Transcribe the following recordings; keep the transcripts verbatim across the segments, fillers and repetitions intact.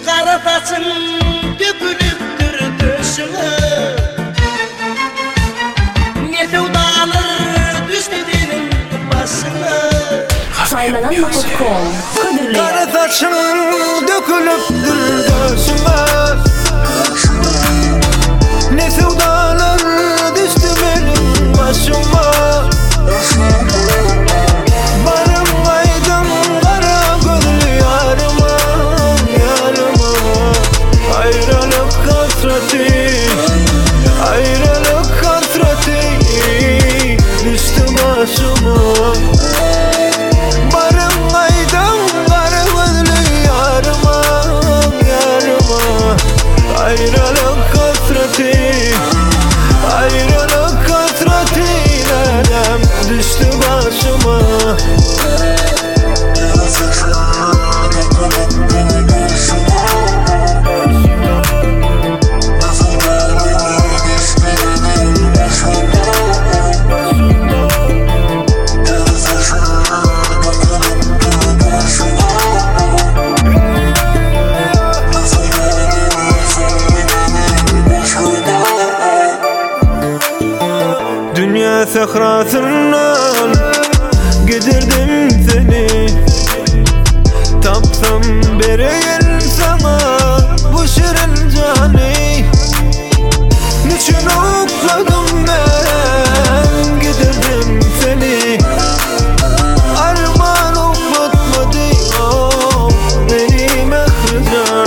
Kara taçın dökülüptür döşüme. Ne sevdalar düştü benim başıma. Saylanan nokta com Kadirli. Kara taçın dökülüptür döşüme. Ne sevdalar düştü benim başıma. Barım aydım kara gözlü yarıma, yarıma. Ayrılık hasreti, ayrılık hasreti düştü başıma. Barım aydım kara gözlü yarıma, yarıma. Ayrılık hasreti, ayrılık hasreti nerem düştü başıma. Dünya sahrasından gidirdim seni. Tapsam bereyim sana bu şirin cani. Niçin okladım ben gidirdim seni. Arman oklatmadı o beni mehrican.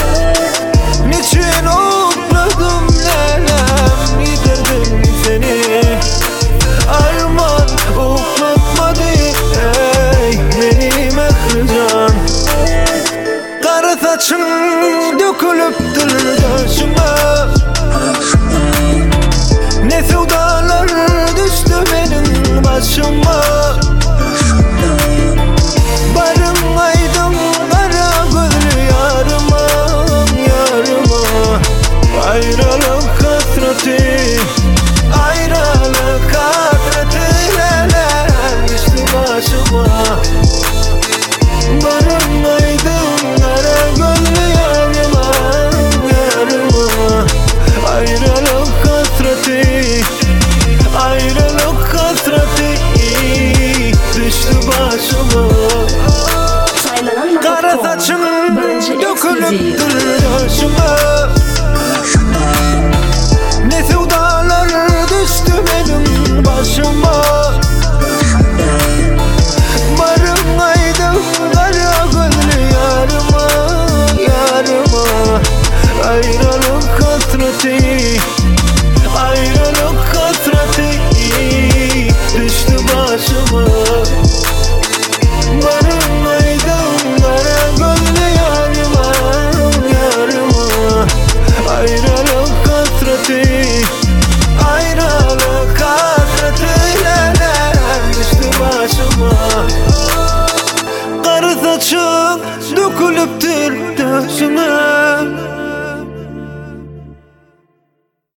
Niçin okladım nenem gidirdim seni. Arman oklatmadı ey beni mehrican. Kara saçın dökülüptür döşüme. Ne sevdalar düştü benim başıma. Barım aydım kara gözlü yarıma, yarıma. Ayrılık hasreti, ayrılık hasreti neler düştü başıma. Barım aydım kara gözlü yarıma, yarıma. Ayrılık hasreti, ayrılık hasreti düştü başıma. Saylanan nokta com Kara saçın Bence dökülüptür ekskluziv. döşüme. Ne sevdalar düştü benim başıma. Barım aydım kara gözlü yarıma, yarıma. Ayrılık hasreti, ayrılık hasreti düştü başıma. Barım aydım kara gözlü yarıma, yarıma. Ayrılık hasreti, ayrılık hasreti neler düştü başıma. Kara saçın dökülüptür döşüme.